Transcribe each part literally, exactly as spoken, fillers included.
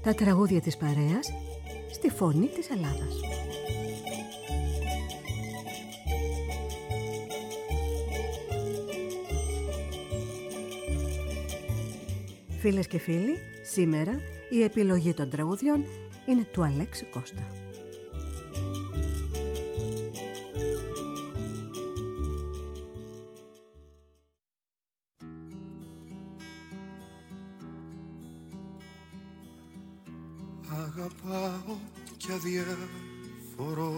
Τα τραγούδια της παρέας στη φωνή της Ελλάδας. Φίλες και φίλοι, σήμερα η επιλογή των τραγουδιών είναι του Αλέξη Κώστα. Αγαπάω κι αδιαφορώ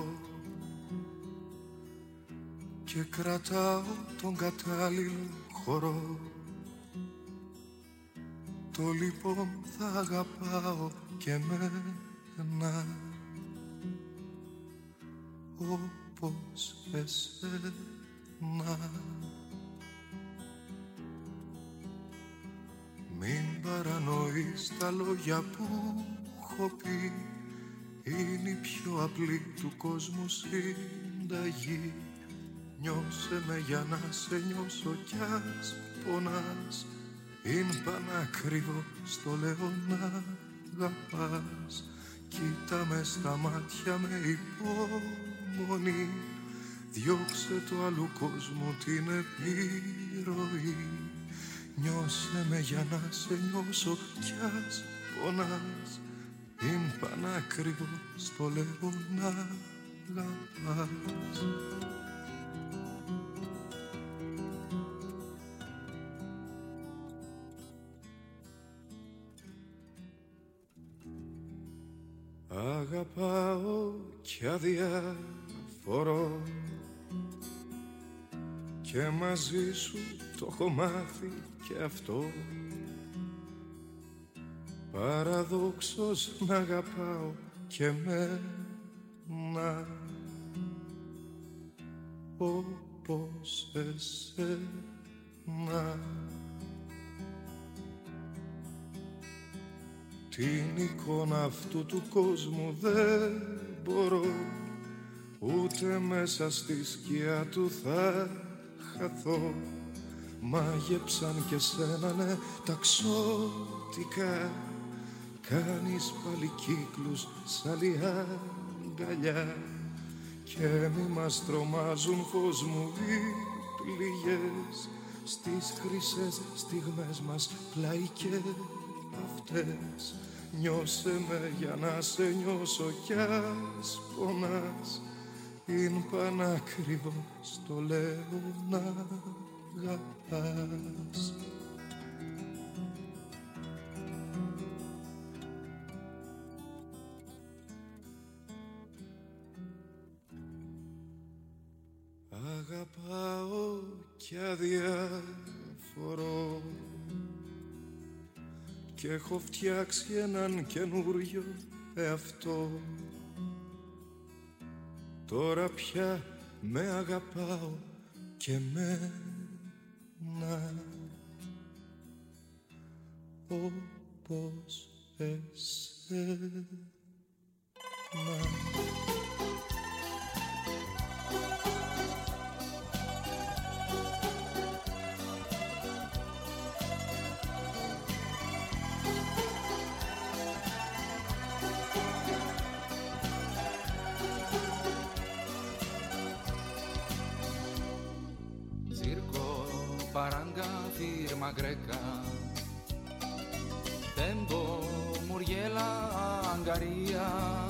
και κρατάω τον κατάλληλο χώρο. Το λοιπόν θα αγαπάω και εμένα όπως εσένα. Μην παρανοείς τα λόγια που έχω πει, είναι η πιο απλή του κόσμου συνταγή. Νιώσε με για να σε νιώσω κι ας πονάς, είναι πανάκριβο στο λέω να αγαπάς. Κοίτα με στα μάτια με υπομονή, διώξε το άλλου κόσμου την επιρροή. Νιώσε με για να σε νιώσω κι ας πονάς, είναι πανάκριβο στο λέω να αγαπάς. Αγαπάω κι αδιαφορώ και μαζί σου το έχω μάθει και αυτό. Παραδόξως να αγαπάω και εμένα όπως εσένα. Την εικόνα αυτού του κόσμου δεν μπορώ, ούτε μέσα στη σκιά του θα χαθώ. Μάγεψαν και σένα ναι τα ξώτικα, κάνεις πάλι κύκλους σ' άλλη αγκαλιά. Και μη μας τρομάζουν φως μου οι πληγές, στις χρυσές στιγμές μας πλάι και αυτές. Νιώσε με για να σε νιώσω κι ας πονάς, είναι πανάκριβο στο λέω να αγαπάς. Αγαπάω κι αδιαφορώ και έχω φτιάξει έναν καινούριο εαυτό. Τώρα πια με αγαπάω και εμένα όπως εσένα. Baranga, firma greca, tempo, Muriela, Angaria,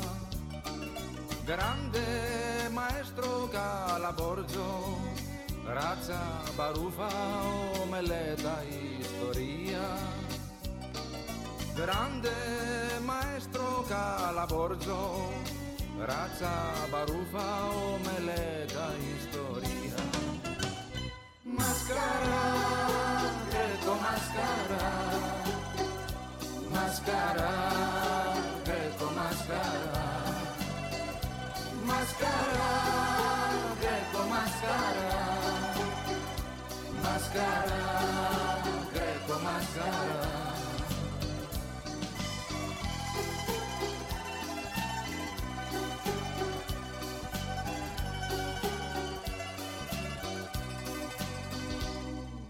grande maestro Calaborgio, razza barufa, omeleta, historia, grande maestro Calaborgio, razza barufa, omeleta, historia. Mascara, greco mascara, mascara, greco mascara, mascara, greco mascara, mascara, greco mascara.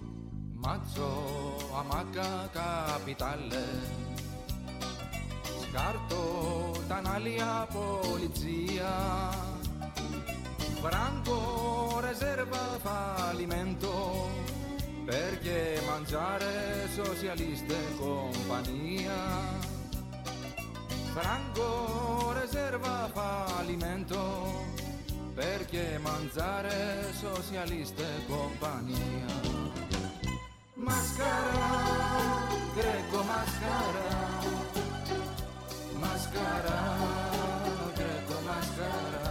Mazzo, amaca, capitale, Scarto Tanalia polizia, Franco riserva fallimento, perché mangiare socialiste compagnia. Franco riserva fallimento, perché mangiare socialiste compagnia. Mascara, Greco mascara, mascara, Greco mascara,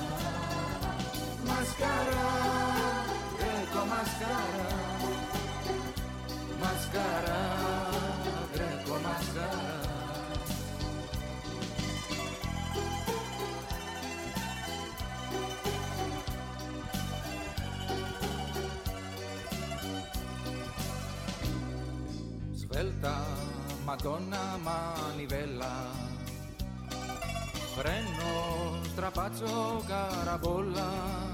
mascara, Greco mascara, mascara, Greco mascara. Svelta, Madonna manivella, freno, strapazzo, carabolla,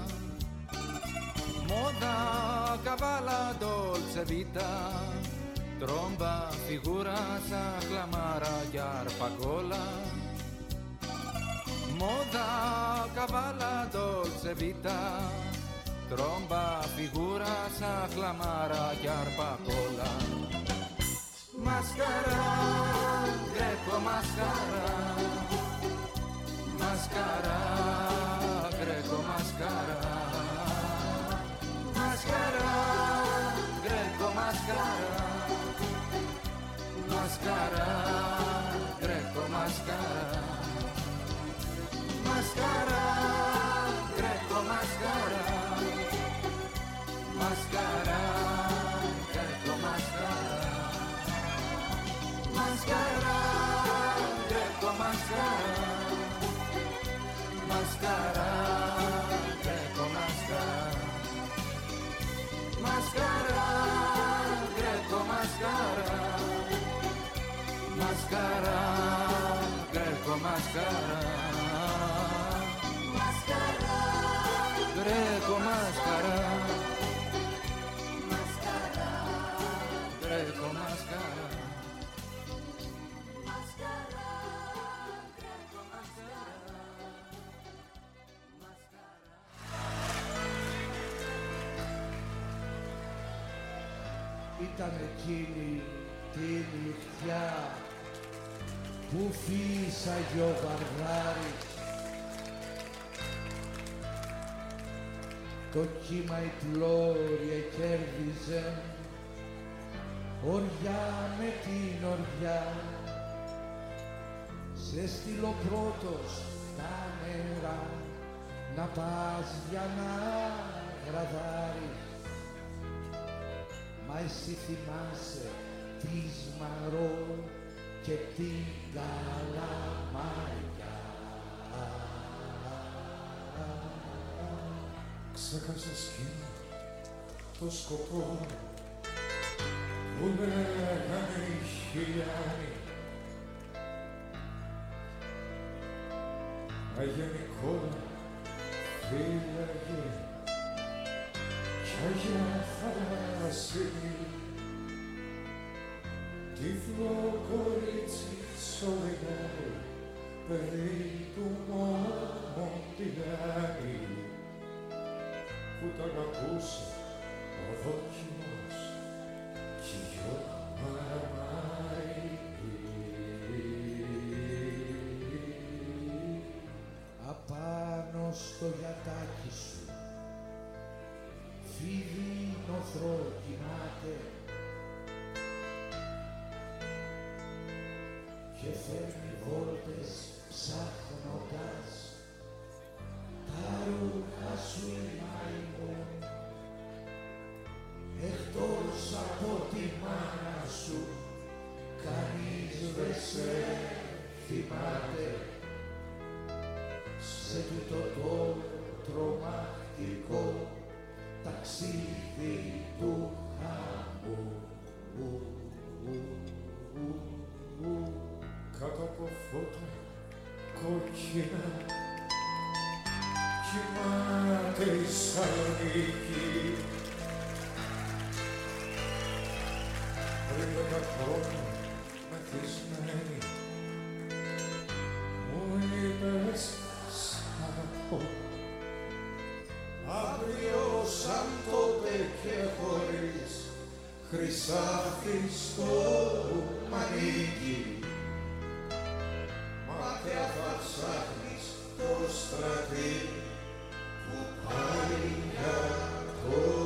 moda, cavala, dolce vita, tromba, figura, s'acclamara, chiarpacola. Moda, cavala, dolce vita, tromba, figura, s'acclamara, chiarpacola. Mascara, Greco mascara, mascara, Greco mascara, mascara, Greco mascara, mascara, Greco mascara, mascara, Greco mascara, mascara, Greco mascara. Mascara, Greco mascara, mascara, Greco mascara, mascara, Greco mascara, mascara, Greco mascara, mascara, Greco mascara, mascara, Greco mascara. Ήταν εκείνη τη νυχτιά που φύσαγε ο Βαρδάρης. Το κύμα η πλώρια κέρδιζε, οριά με την οριά. Σε στείλω πρώτος τα νερά, να πας για να γραδάρεις. Μα εσύ θυμάσαι τη Σμαρό και την Καλαμαριά. Ξέχασες εκείνο το σκοπό που λέγανε οι χιλιάνοι. Αγία Νικόλα φύλαγε κι Αγία Θανάση, τυφλό κορίτσι σωρεγάρι, παιδί του Μοντιλάνη, που τον αγαπούσε ο δόκιμος κι η γιο Μαραμάρη. Απάνω στο γιατάκι σου φίδι νοθρό κοιμάται και φέρνει βόλτες ψάχνοντας τα ρούχα σου η μαϊμού, εκτός από τη μάνα σου κανείς δεν σε θυμάται. Σε τούτο το τρομακτικό ταξίδι του χαμού. Κάτω από φώτα κόκκινα κοιμάται η Σαλονίκη. Πριν δέκα χρόνια μεθυσμένη χρυσάφιστο μανίκι, μάτια θα ψάχνεις το στρατή που πάει για το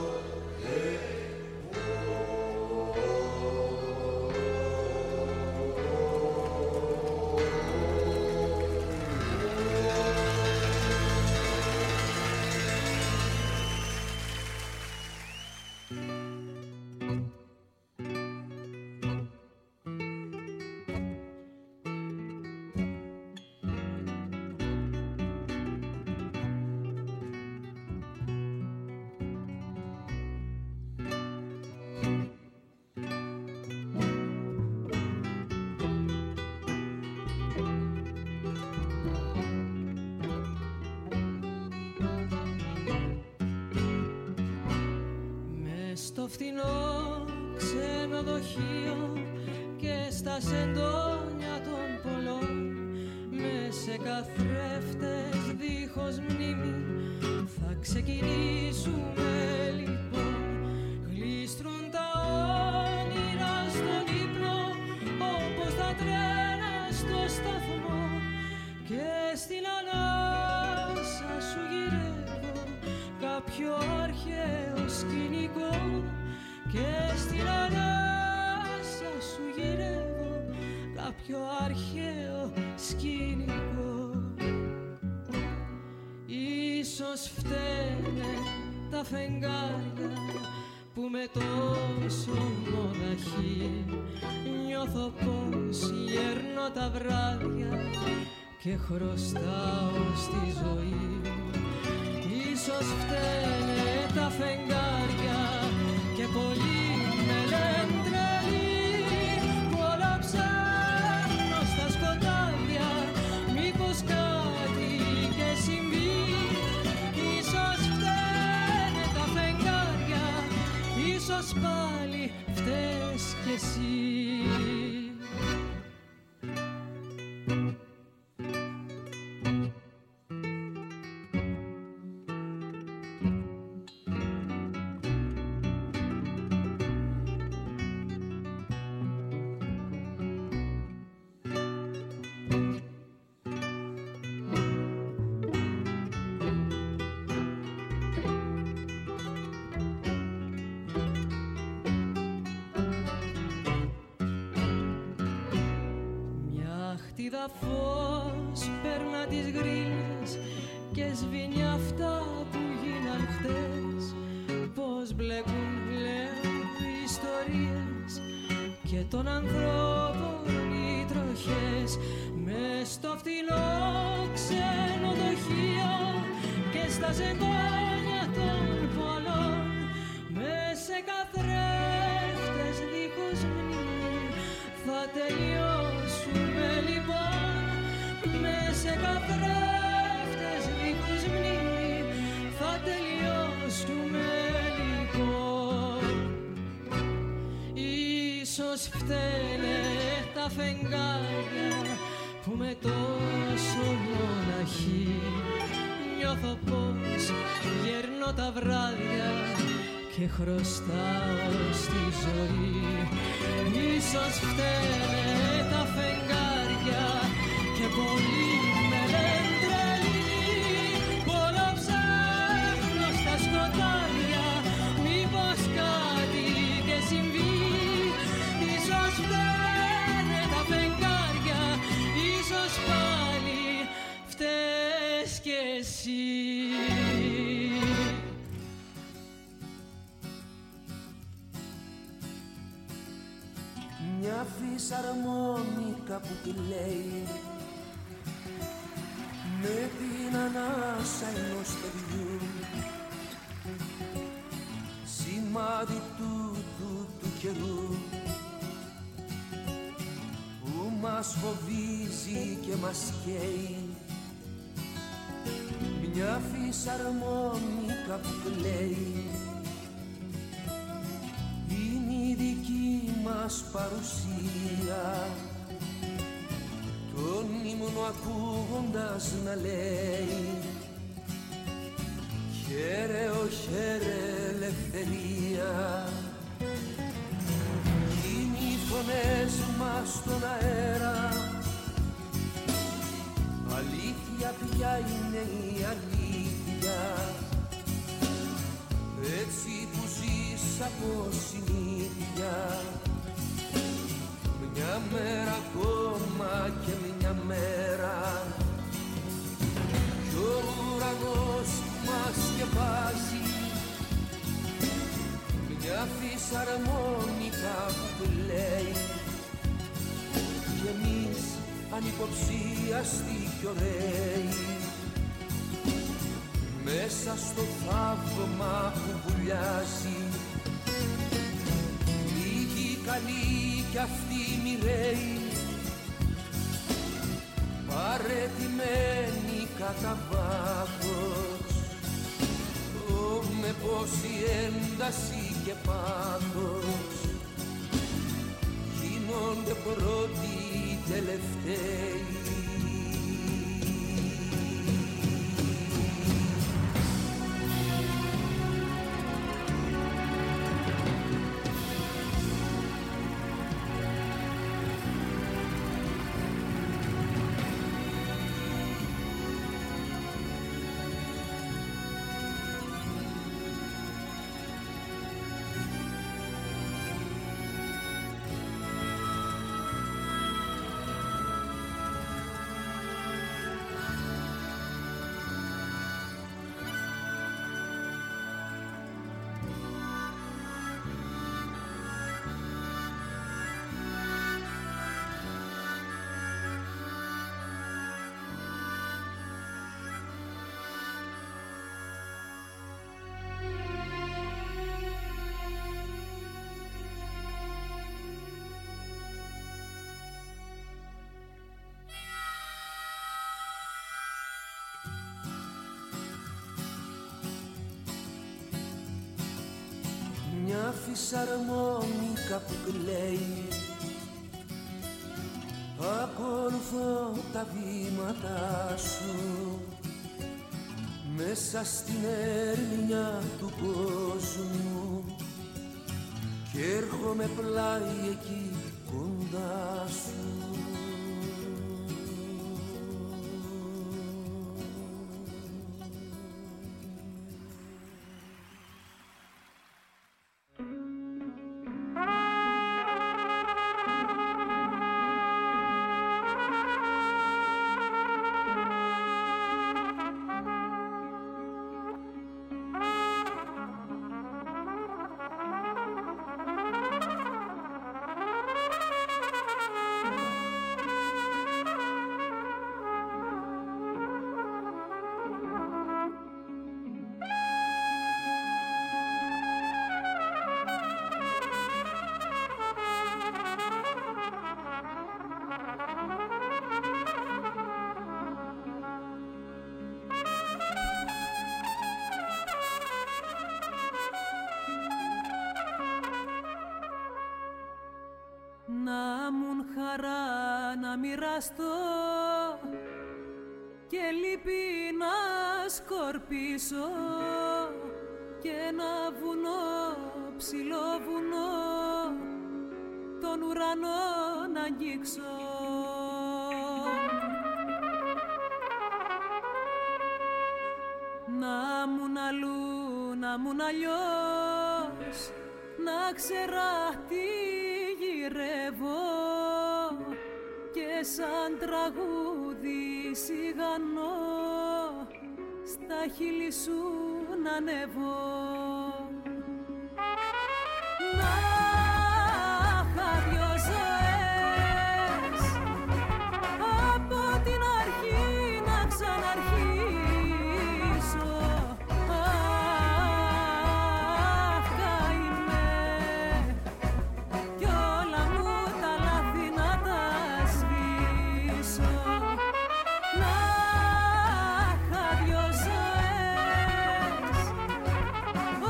στο φτηνό ξενοδοχείο και στα σεντόνια των πολλών, με σε καθρέφτες δίχως μνήμη θα ξεκινήσουμε λοιπόν. Γλίστρουν τα όνειρα στον ύπνο όπως τα τρένα στο σταθμό και στην ανάσα σου γυρεύω κάποιο αρχαίο σκηνικό και στην ανάσα σου γυρεύω κάποιο αρχαίο σκηνικό. Ίσως φταίνε τα φεγγάρια που με τόσο μοναχή νιώθω πως γέρνω τα βράδια και χρωστάω στη ζωή. Ίσως φταίνε τα φεγγάρια και πολλοί με λένε τρελή, που όλα ψάχνω στα σκοτάδια, μήπως κάτι και συμβεί. Ίσως φταίνε τα φεγγάρια, ίσως πάλι φταίς κι εσύ. Χτίδα φως περνά τις γρίλες και σβήνει αυτά που γίναν χτες. Πως μπλέκουν πλέον οι ιστορίες και των ανθρώπων οι τροχές. Μες στο φτηνό ξενοδοχείο και στα ζευγάρια των πολλών, μες σε καθρέφτες δίχως μνήμη θα τελειώσουμε λοιπόν. Μες σε καθρέφτες δίχως μνήμη θα τελειώσουμε λοιπόν. Ίσως φταίνε τα φεγγάρια που με τόσο μοναχή νιώθω πως γέρνω τα βράδια και χρωστάω στη ζωή. Ίσως φταίνε τα φεγγάρια και πολλοί με λένε τρελή, που όλο ψάχνω στα σκοτάδια, μήπως κάτι και συμβεί. Ίσως φταίνε τα φεγγάρια, ίσως πάλι φταίς κι εσύ. Μια φυσαρμόνικα που κλαίει με την ανάσα ενός παιδιού, σημάδι τούτου του καιρού που μας φοβίζει και μας καίει. Μια φυσαρμόνικα που κλαίει είναι η δική μας παρουσία, τον ύμνο ακούγοντας να λέει χαίρε, ο χαίρε ελευθερία. φωνές μας στον αέρα. Αλήθεια πια είναι η αλήθεια, έτσι που ζεις από συνήθεια. Μια μέρα ακόμα και μια μέρα κι ο ουρανός μας σκεπάζει. Μια φυσαρμόνικα που κλαίει κι εμείς ανυποψίαστοι κι ωραίοι μέσα στο θαύμα που βουλιάζει. Λίγοι καλοί κι αυτοί μοιραίοι, παρετημένοι κατά βάθος, με πόση ένταση και πάθος γίνονται πρώτοι τελευταίοι. Μια φυσαρμόνικα που κλαίει, ακολουθώ τα βήματα σου μέσα στην έρμηνια του κόσμου και έρχομαι πλάι εκεί κοντά σου. Να μουν χαρά να μοιραστώ και λύπη να σκορπίσω και ένα βουνό, ψηλό βουνό, τον ουρανό να αγγίξω. Να μουν αλλού, να μουν αλλιώς, να ξέρα τι γυρεύω και σαν τραγούδι σιγανό στα χείλη σου να ανέβω. Να είχα δυο ζωές από την αρχή να ξαναρχίσω. Αχ, καημέ, κι όλα μου τα λάθη να τα σβήσω. Να είχα δυο ζωές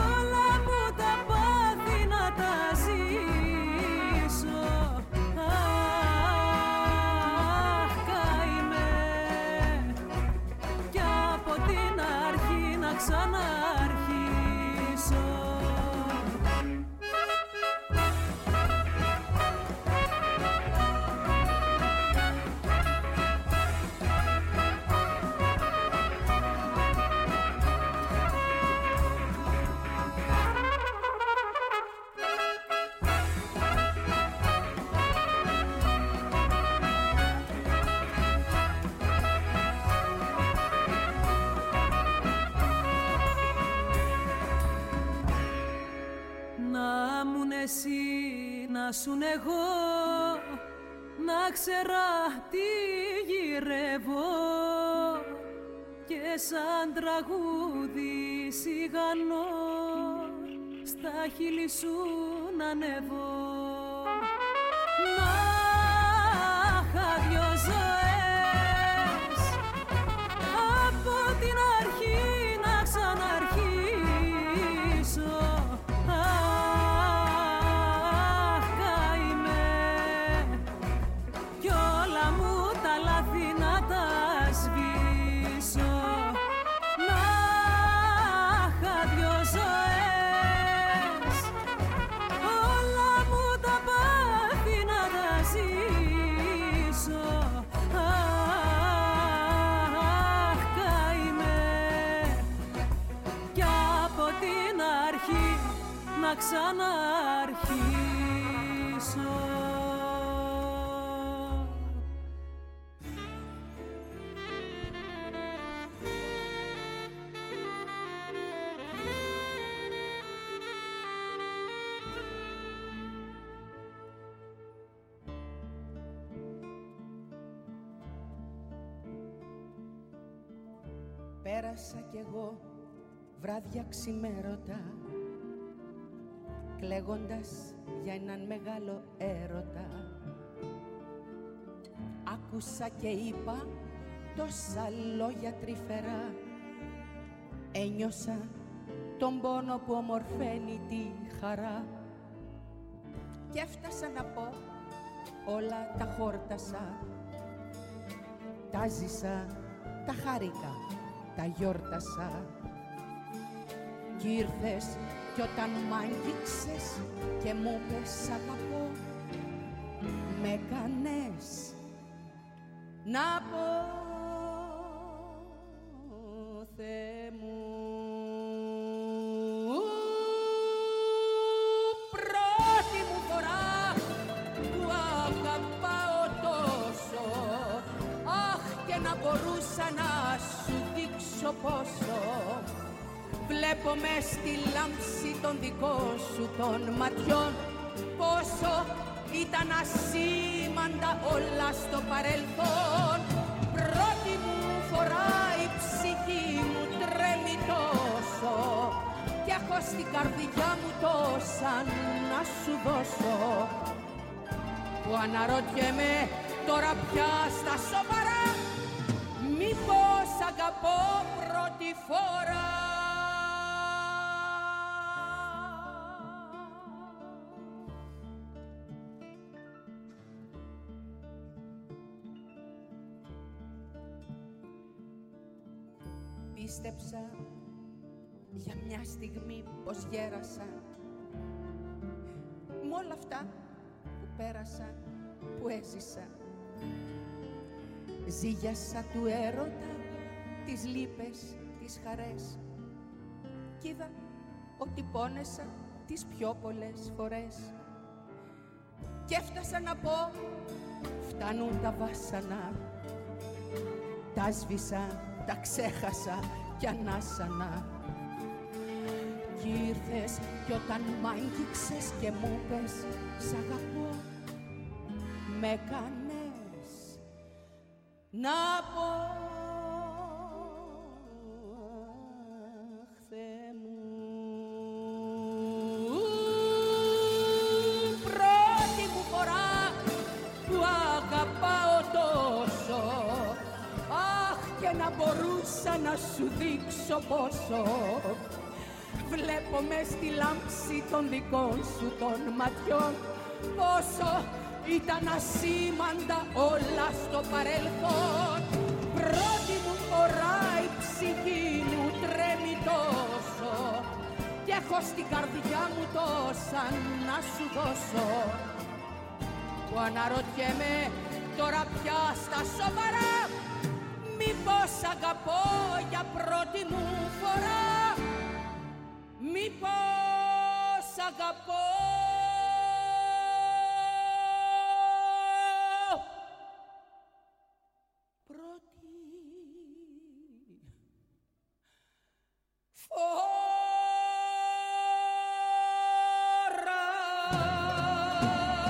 να σουν εγώ, να ξέρα τι γυρεύω και σαν τραγούδι σιγανό στα χείλη σου να ανέβω. Να είχα δυο ζωές από την αρχή να ξαναρχίσω. Αχ, καημέ, κι όλα μου τα λάθη να τα σβήσω. Να είχα δυο ζωές, όλα μου τα πάθη να τα ζήσω. Αχ, καημέ, κι από την αρχή να ξαναρχίσω. Πέρασα κι εγώ βράδια ξημέρωτα, κλαίγοντας για έναν μεγάλο έρωτα. Άκουσα και είπα τόσα λόγια τρυφερά, ένιωσα τον πόνο που ομορφαίνει τη χαρά. Κι έφτασα να πω όλα τα χόρτασα, τα ζήσα, τα χάρηκα, τα γιόρτασα. Κι ήρθες κι όταν μ' άγγιξες και μου πες αγαπώ, με έκανες να πω, Θεέ μου. Πρώτη μου φορά που αγαπάω τόσο, αχ, και να μπορούσα να σου δείξω πόσο. Βλέπω μες στη λάμψη των δικών σου των ματιών πόσο ήταν ασήμαντα όλα στο παρελθόν. Πρώτη μου φορά η ψυχή μου τρέμει τόσο κι έχω στην καρδιά μου τόσα να σου δώσω, που αναρωτιέμαι τώρα πια στα σοβαρά, μήπως αγαπώ πρώτη φορά. Πίστεψα για μια στιγμή πως γέρασα, μ' όλα αυτά που πέρασα, που έζησα. Ζήγιασα του έρωτα τις λύπες, τις χαρές, κι είδα ότι πόνεσα τις πιο πολλές φορές. Κι έφτασα να πω φτάνουν τα βάσανα, τα σβήσα, τα ξέχασα κι ανάσανα. Κι ήρθες κι όταν μ' άγγιξες και μου πες σ' αγαπώ, με έκανες να πω, αχ, Θεέ μου. Πρώτη μου φορά που αγαπάω τόσο, αχ, και να μπορούσα να σου δείξω πόσο. Βλέπω μες στη λάμψη των δικών σου των ματιών πόσο ήταν ασήμαντα όλα στο παρελθόν. Πρώτη μου φορά η ψυχή μου τρέμει τόσο κι έχω στην καρδιά μου τόσα να σου δώσω, που αναρωτιέμαι τώρα πια στα σοβαρά, μήπως αγαπώ για πρώτη μου φορά, μήπως αγαπώ πρώτη φορά.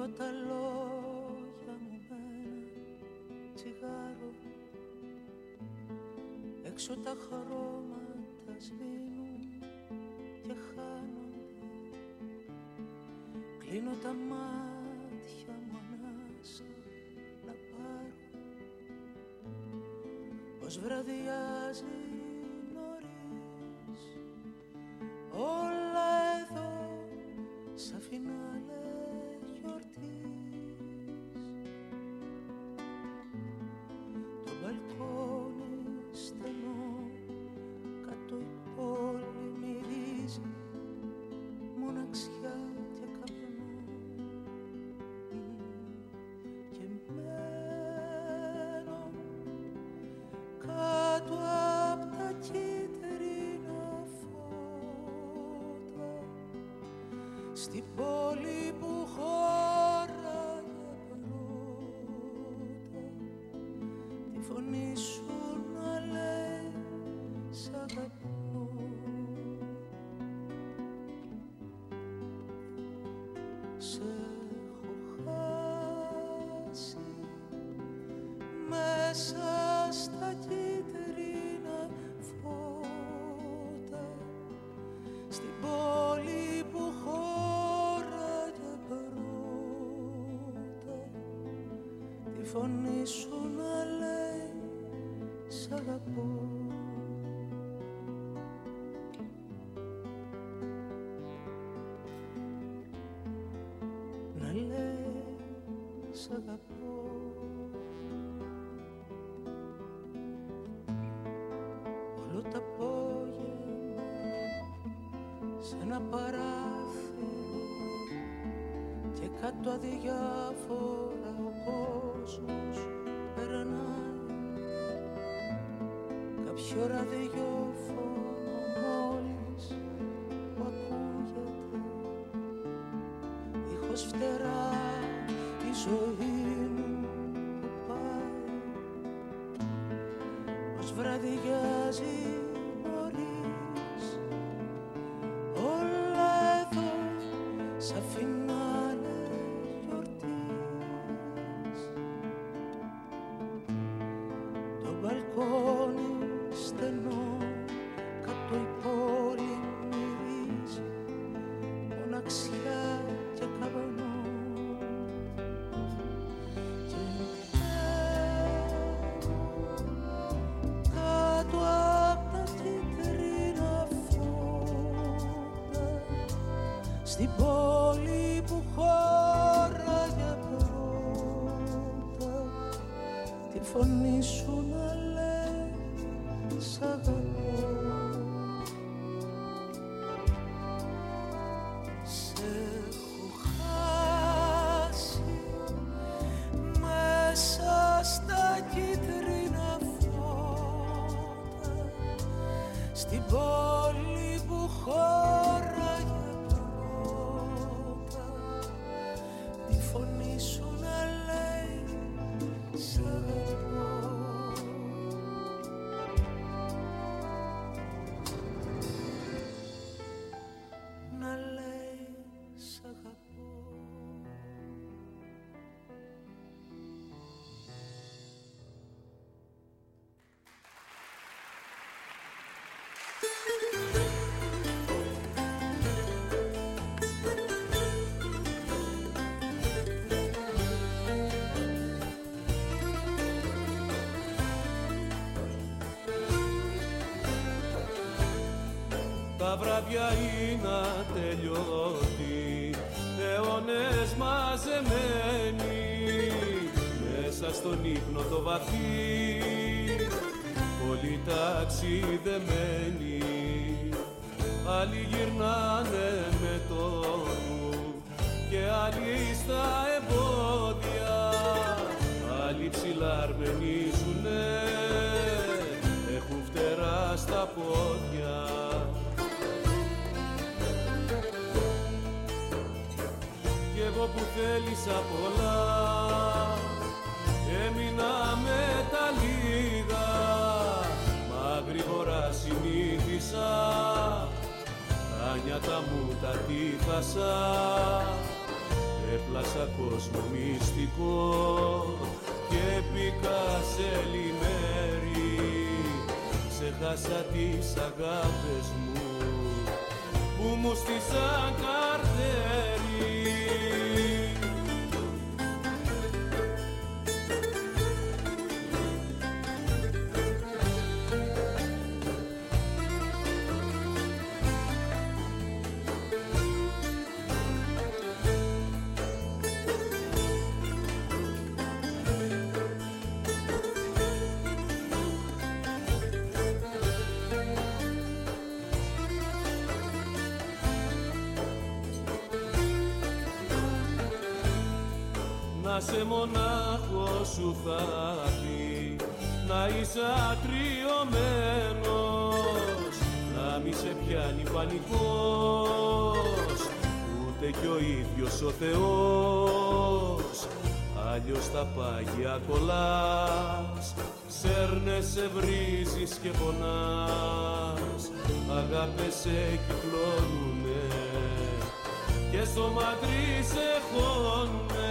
Κρύβω τα λόγια μου με ένα τσιγάρο, έξω τα χρώματα σβήνουν και χάνονται. Κλείνω τα μάτια μου ανάσα να πάρω, πως βραδιάζει νωρίς. Όλα εδώ σαν φινάλε γιορτής. Το μπαλκόνι στενό, κάτω η πόλη μυρίζει μοναξιά και καπνό. Και μένω κάτω απ' τα κίτρινα φώτα, στην πόλη που χώραγε πρώτα, τη φωνή σου να λέει σ' αγαπώ. Σε έχω χάσει μέσα στα κίτρινα φώτα, στην πόλη που χώραγε πρώτα, τη φωνή σου να λέει σ' αγαπώ. Να λέει σ' αγαπώ. Όλο το απόγευμα σε ένα παράθυρο και κάτω αδιάφορα ο κόσμος περνάει. Κάποιο ραδιόφωνο μόλις που ακούγεται, ήχος φτερά η ζωή μου που πάει, πως βραδιάζει νωρίς. Όλα εδώ σαν φινάλε γιορτής. Το μπαλκόνι στενό, κάτω η πόλη μυρίζει μοναξιά και καπνό. Και κάτω απ' τα κίτρινα φώτα, στην πόλη που χώραγε πρώτα, τη φωνή σου να λέει σ' αγαπώ. Σε έχω χάσει μέσα στα κίτρινα φώτα, στην πόλη που χώραγε πρώτα, τη φωνή σου να λέει σ' αγαπώ. Να λέει σ' αγαπώ. Τα βράδια είναι ατελειώτη, αιώνες μαζεμένοι μέσα στον ύπνο το βαθύ, πολύ ταξιδεμένοι. Άλλοι γυρνάνε με το νου και άλλοι στα εμπόδια, άλλοι ψηλά αρμενίζουνε, έχουν φτερά στα πόδια. Κι εγώ που θέλησα πολλά, έμεινα με τα λίγα, μα γρήγορα συνήθισα, τα νιάτα μου τα τύχασα, έπλασα κόσμο μυστικό και μπήκα σε λιμέρι. Ξεχάσα τις αγάπες μου που μου στήσαν καρτέρι. Να σε μονάχο σου θα πει, να είσαι ατριωμένος, να μη σε πιάνει πανικός, ούτε κι ο ίδιος ο Θεός. Αλλιώς τα πάγια κολλάς, σέρνεσαι, βρίζεις και πονάς. Αγάπες σε κυκλώνουνε και στο μαντρί σε χώνουνε.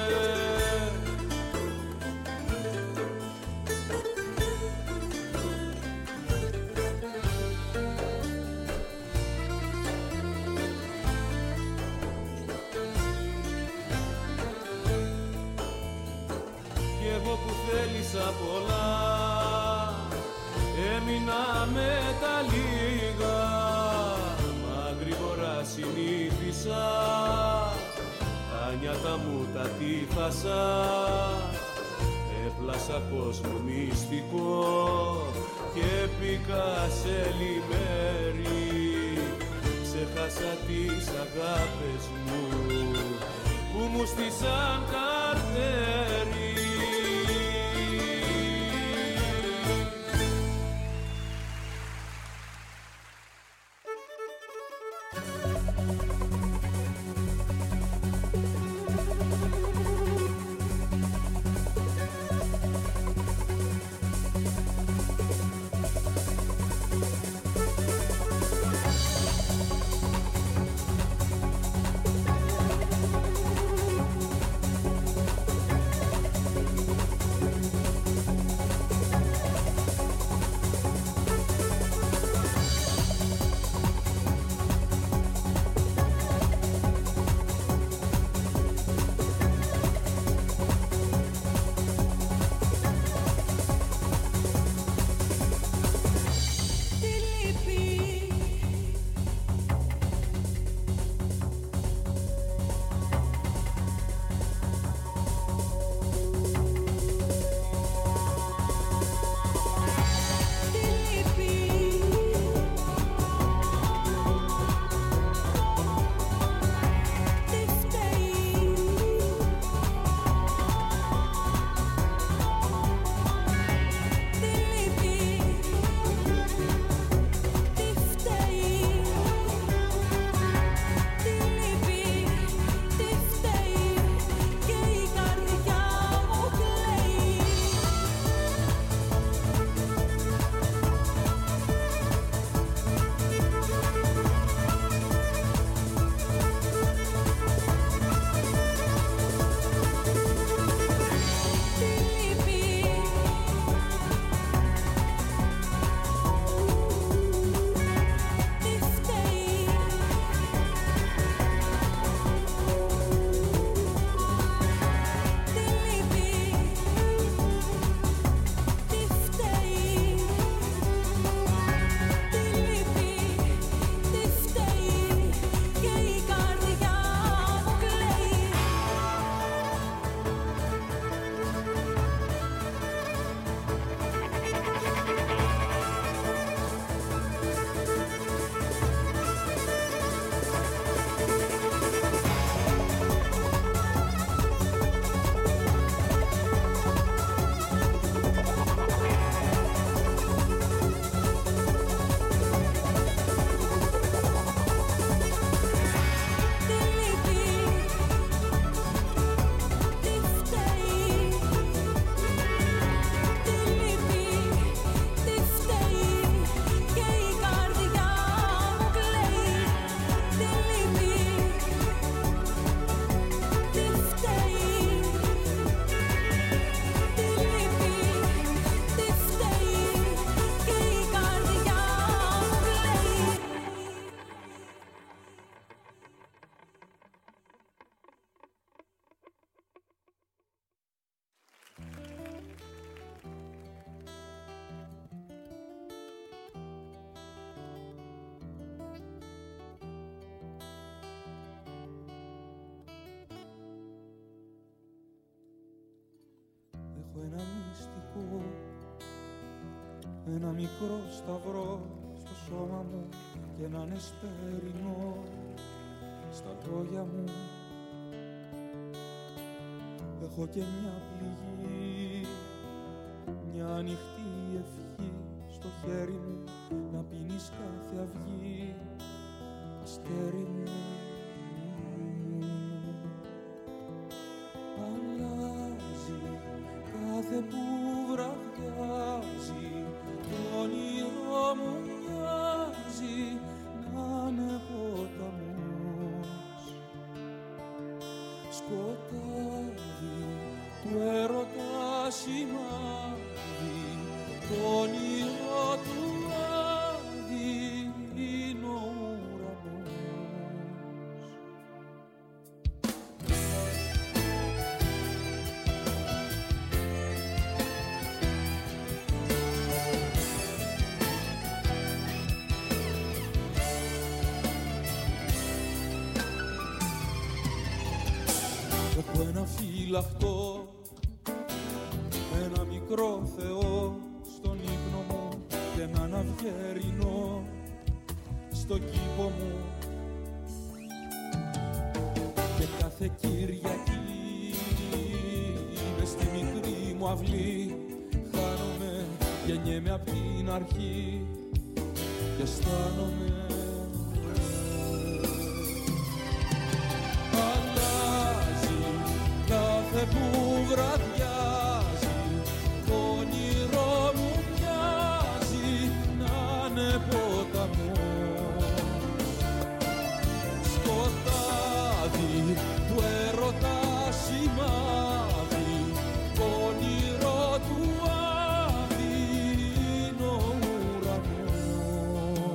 Θέλησα πολλά, έμεινα με τα λίγα, μα γρήγορα συνήθισα, τα νιάτα μου τα τύφασα. Έπλασα κόσμο μυστικό και μπήκα σε λιμέρι. Ξέχασα τις αγάπες μου που μου στήσαν καρτέρι. Έχω ένα μυστικό, ένα μικρό σταυρό στο σώμα μου και έναν εσπερινό στα λόγια μου. Έχω και μια πληγή, μια ανοιχτή ευχή στο χέρι μου, να πίνεις κάθε αυγή, αστέρι μου. Αλλάζει κάθε που βραδιάζει, το όνειρό μου μοιάζει να είναι ποταμός. Σκοτάδι του έρωτα σημάδι, το όνειρο του άδει είναι ο ουρανός. Έχω ένα φυλαχτό, ένα μικρό Θεό στον ύπνο μου και έναν αυγερινό στο κήπο μου. Και κάθε Κυριακή μες στη μικρή μου αυλή χάνομαι, γεννιέμαι απ' την αρχή και αισθάνομαι. Κάθε που βραδιάζει, το όνειρό μου μοιάζει να είναι ποταμός. Σκοτάδι του έρωτα σημάδι, το όνειρο του άδει είναι ο ουρανός.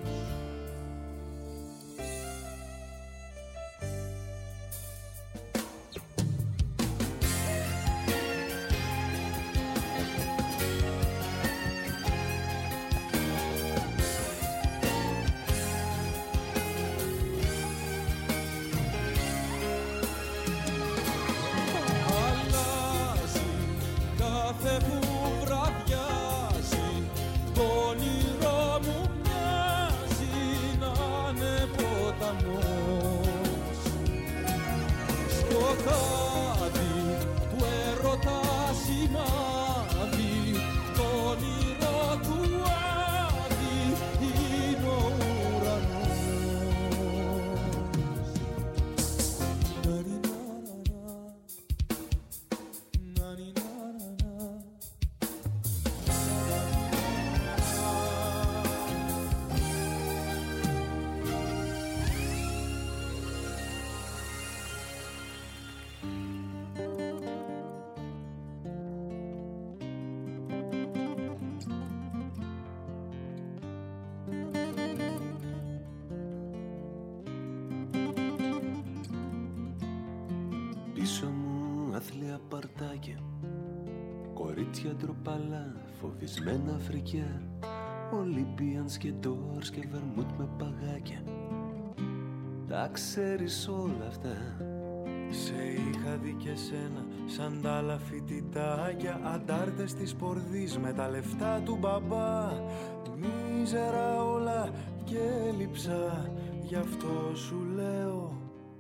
Πίσω μου άθλια παρτάκια, κορίτσια ντροπαλά, φοβισμένα φρικιά, Olympians και ντόρς και βερμούτ με παγάκια. Τα ξέρεις όλα αυτά. Σε είχα δει και σένα σαν τ' άλλα φοιτητάκια, αντάρτες της πορδής με τα λεφτά του μπαμπά. Μίζερα όλα και έλειψα, γι' αυτό σου λέω.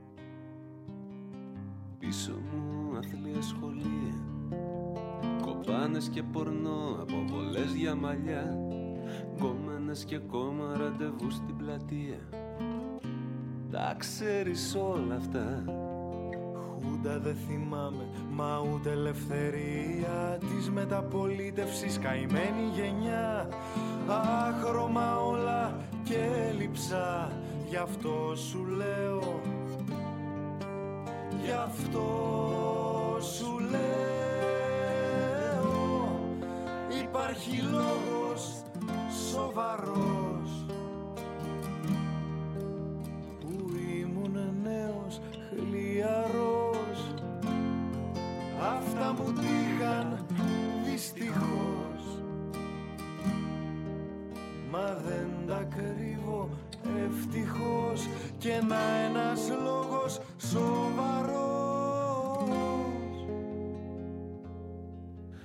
Πίσω μου αθλία σχολεία, κοπάνες και πορνό, αποβολές για μαλλιά, κόμενες και κόμμα ραντεβού στην πλατεία. Τα ξέρεις όλα αυτά. Χούντα δεν θυμάμαι, μα ούτε ελευθερία της μεταπολίτευσης, καημένη γενιά. Άχρωμα όλα και έλειψα, γι' αυτό σου λέω. Γι' αυτό σου λέω. Υπάρχει λόγος σοβαρός που ήμουν νέος χλιαρός. Αυτά μου τύχαν δυστυχώς, μα δεν τα κρύβω ευτυχώς. Και να ένας λόγος σοβαρός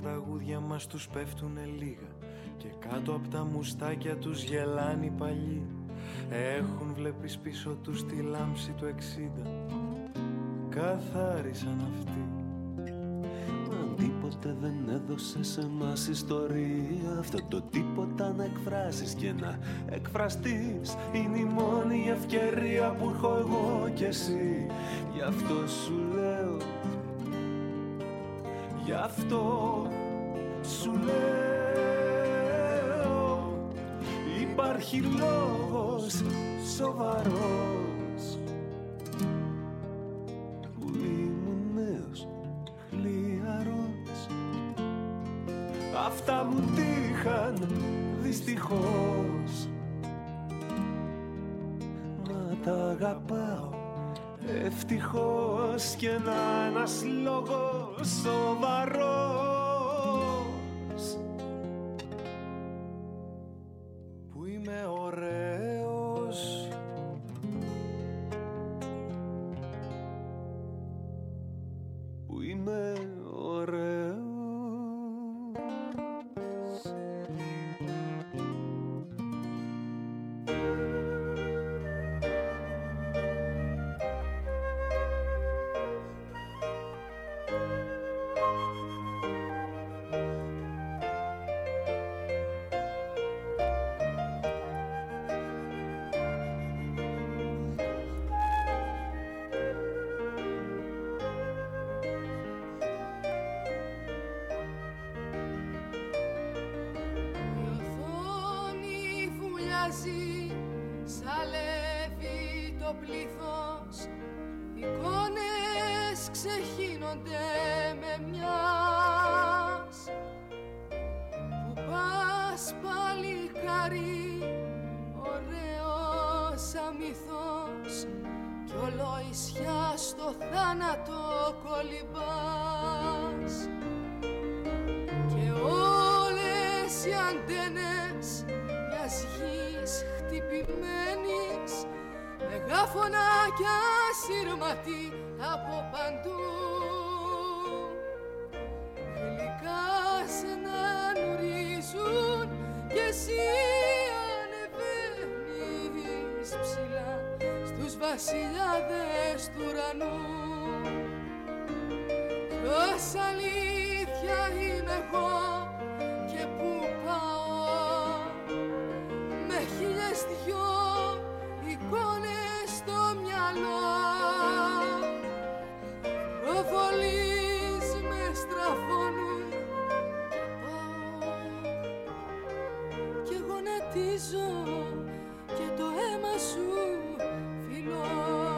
τραγούδια μας τους πέφτουνε λίγα και κάτω από τα μουστάκια τους γελάνε οι παλιοί. Έχουν βλέπεις πίσω τους τη λάμψη του εξήντα, καθάρισαν αυτοί. Μα τίποτε δεν έδωσε σε μας ιστορία, αυτό το τίποτα να εκφράσεις και να εκφραστείς. Είναι η μόνη ευκαιρία που έχω εγώ κι εσύ. Γι' αυτό σου λέω, γι' αυτό σου λέω, υπάρχει λόγος σοβαρός που ήμουν νέος χλιαρός. Αυτά μου τύχαν δυστυχώς, μα τα αγαπάω ευτυχώς κι να ένας λόγος σοβαρός που είμαι ωραίος. Που είμαι ωραίος. Σαλεύει το πλήθος, εικόνες ξεχύνονται με μιας. Που πας παλικάρι, ωραίος αμυθός, κι όλο ισιά στο θάνατο κολυμπάς. Και όλες οι αντένες μιας γης χτυπημένης, μεγάφωνα κι ασύρματη από παντού, γλυκά σε να νουρίζουν κι εσύ ανεβαίνεις ψηλά στους βασιλιάδες του ουρανού. Ποιος αλήθεια είμαι εγώ και πού πάω, με χίλιες δυο εικόνες στο μυαλό. Προβολείς με στραφώνουν και γονατίζω και το αίμα σου φιλώ.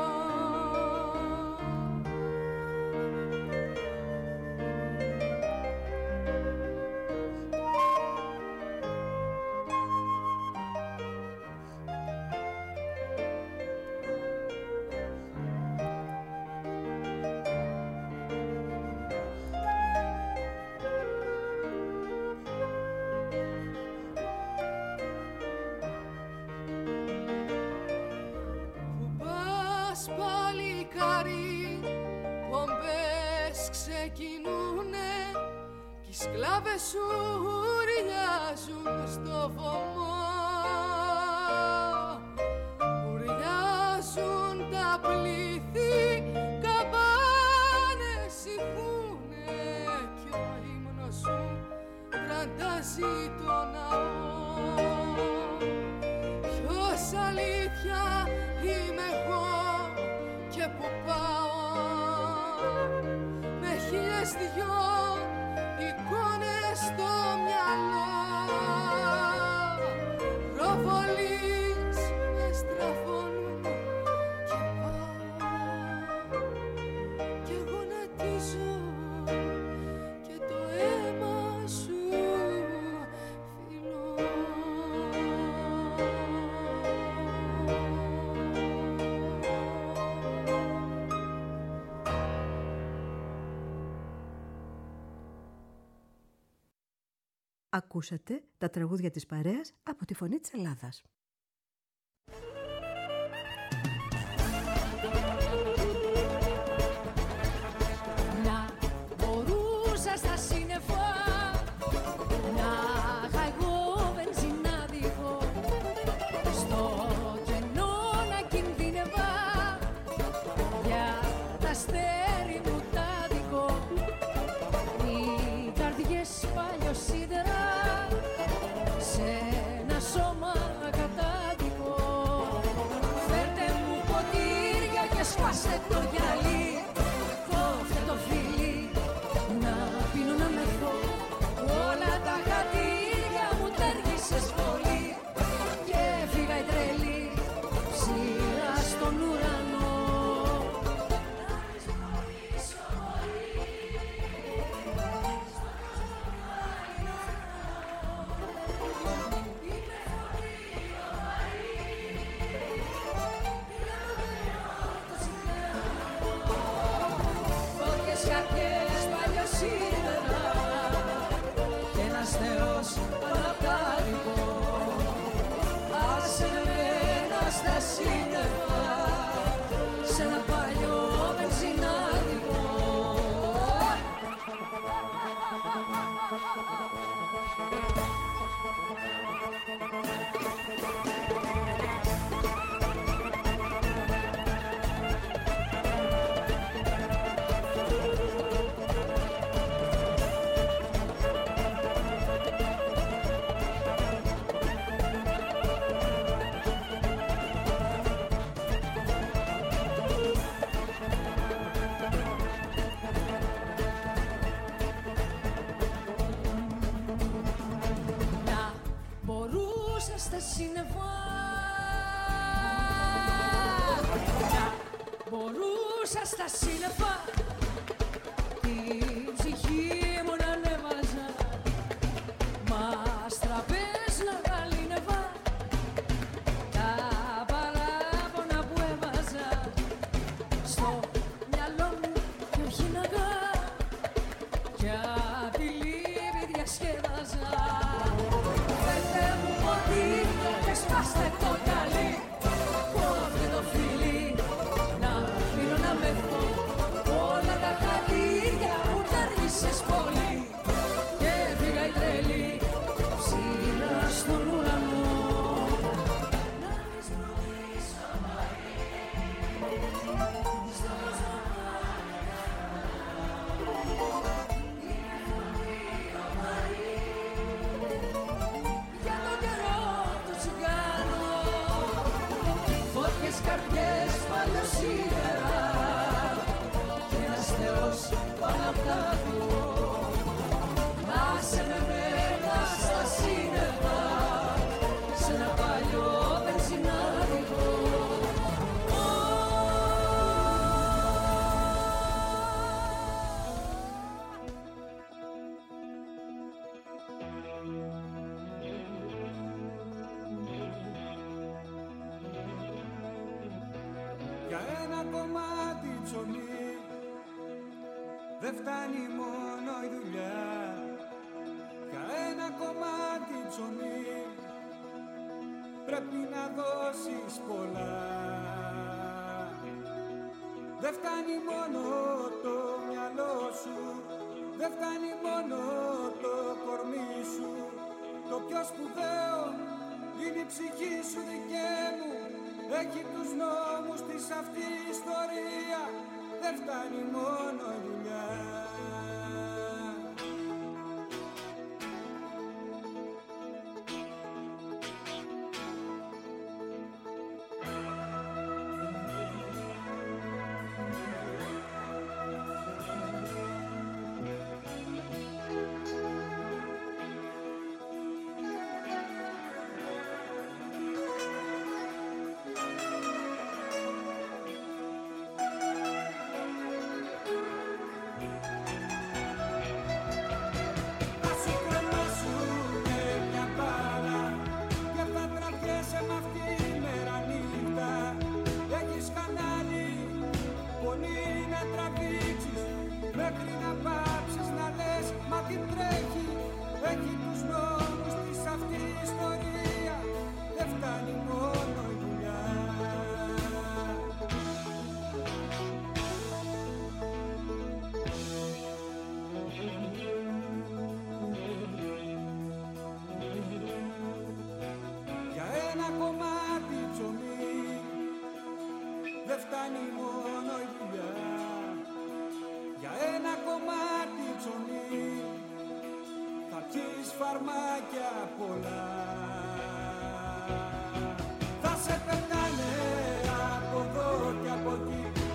Παλικάρι, πομπές ξεκινούνε κι οι σκλάβες σου ουρλιάζουν στο βωμό. Ουρλιάζουν τα πλήθη, καμπάνες ηχούνε κι ο ύμνος σου τραντάζει το ναό. Ποιος αλήθεια είμαι εγώ και που πάω, με χίλιες δυο εικόνες στο μυαλό. Προβολείς με στραφώνουν και πάω και γονατίζω και το αίμα σου φιλώ. Ακούσατε τα τραγούδια της παρέας από τη Φωνή της Ελλάδας. Να μπορούσα στα σύννεφα σπάστε το γυαλί, κόφτε το φίλι, να πίνω να μεθώ. Όλα τα χατήρια μου τέργησες πολύ και έφυγα η τρελή ψηλά στον ουρανό. Σε ένα παλιό βενζινάδικο. Στα σύννεφα μπορούσα στα σύννεφα την ψυχή μου να ανέβαζα, μα στραπές να γαλήνευα τα παράπονα που έβαζα στο μυαλό μου και όχι να γα κι απ' τη λύπη διασκέδαζα. Και σπάστε το καλή, κόβτε το φίλι, να μείνω να μεθώ. Όλα τα χατήρια μου τάργησες πολύ και έφυγα η τρελή ψηλά στον ουρανό. Να μης προτίσω μαρί, στο καρδιές παλιοσίδερα κι ένας Θεός πάνω απ' τα δυο. Άσε με μένα στα σύννεφα σε ένα παλιό βενζινάδικο. Δεν φτάνει μόνο η δουλειά για ένα κομμάτι ψωμί, πρέπει να δώσεις πολλά. Δεν φτάνει μόνο το μυαλό σου, δεν φτάνει μόνο το κορμί σου. Το πιο σπουδαίο είναι η ψυχή σου δικαί μου, έχει τους νόμους της αυτή η ιστορία. Δεν φτάνει μόνο η δουλειά. δεν φτάνει μόνο η δουλειά. Για ένα κομμάτι ψωμί θα πιεις φαρμάκια πολλά. Θα σε περνάνε από εδώ και από εκεί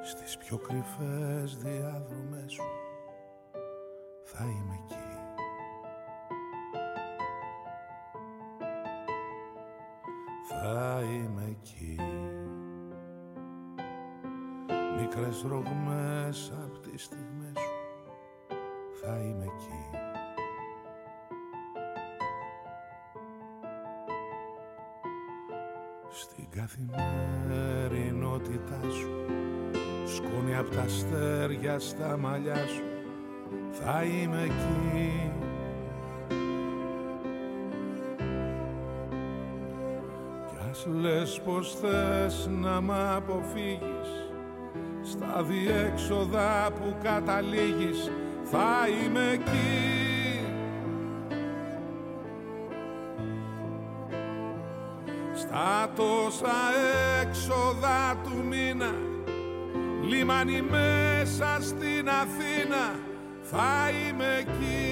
στις πιο κρυφές διάδρομες σου θα είμαι εκεί. Θα είμαι εκεί. Μικρές ρογμές απ' τις στιγμές σου θα είμαι εκεί. Στην καθημερινότητά σου, σκόνη απ' τα αστέρια στα μαλλιά σου θα είμαι εκεί. Κι ας λες πως θες να μ' αποφύγεις, στα διέξοδα που καταλήγεις θα είμαι εκεί. Στα τόσα έξοδα του μήνα, λιμάνι μέσα στην Αθήνα θα είμαι εκεί.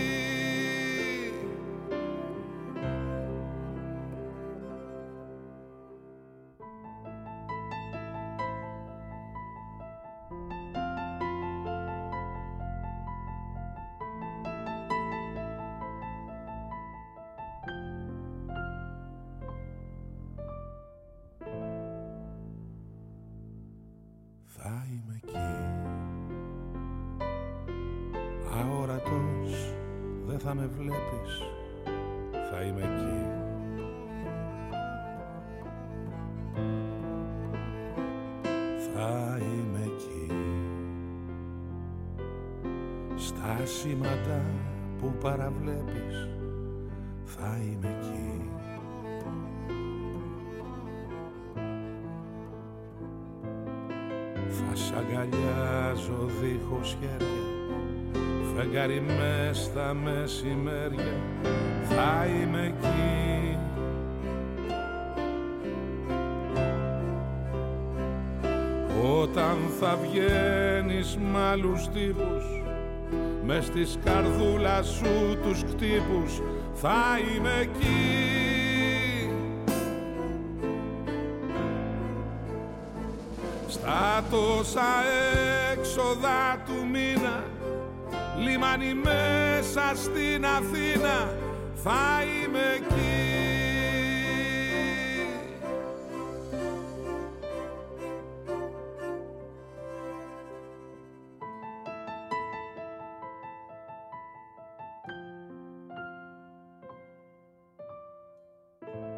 Θα είμαι εκεί. Αόρατος δεν θα με βλέπεις, θα είμαι εκεί. Θα είμαι εκεί. Στα σήματα που παραβλέπεις θα είμαι εκεί. Θα σ' αγκαλιάζω δίχως χέρια, φεγγάρι μες στα μεσημέρια θα είμαι εκεί. Όταν θα βγαίνεις μ' άλλους τύπους, μες στις καρδούλα σου τους κτύπους θα είμαι εκεί. Στα τόσα έξοδα του μήνα, λιμάνι μέσα στην Αθήνα θα είμαι εκεί.